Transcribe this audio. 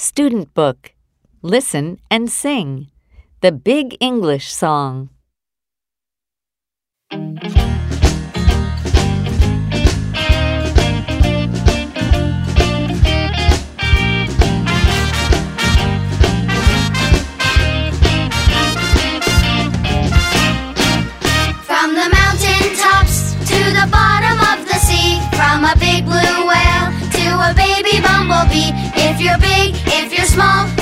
Student Book. Listen and sing. The Big English Song. From the mountain tops to the bottom of the sea, from a big blue whale to a baby bumblebee. If you're big, if you're small,